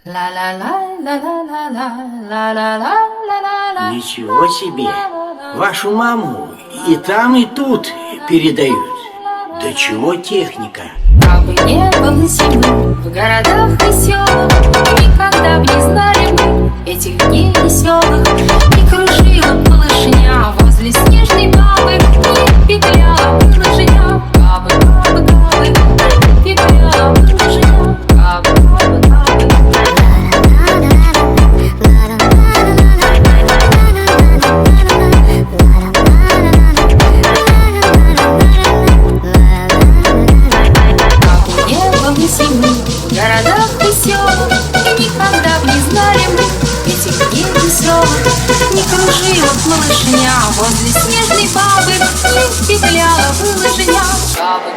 Ничего себе! Вашу маму и там, и тут передают. Да чего техника? Кабы не было зимы в городах веселых, никогда б не знали мы этих дней веселых. Не кружила малышня возле снежной бабы, не петляла малышня. Кабы, кабы, кабы, не петляла малышня. Кабы, кабы, кабы. Зимы в городах веселых, и никогда б не знали мы этих дней веселых. Не кружила б малышня возле снежной бабы, не петляла бы лыжня.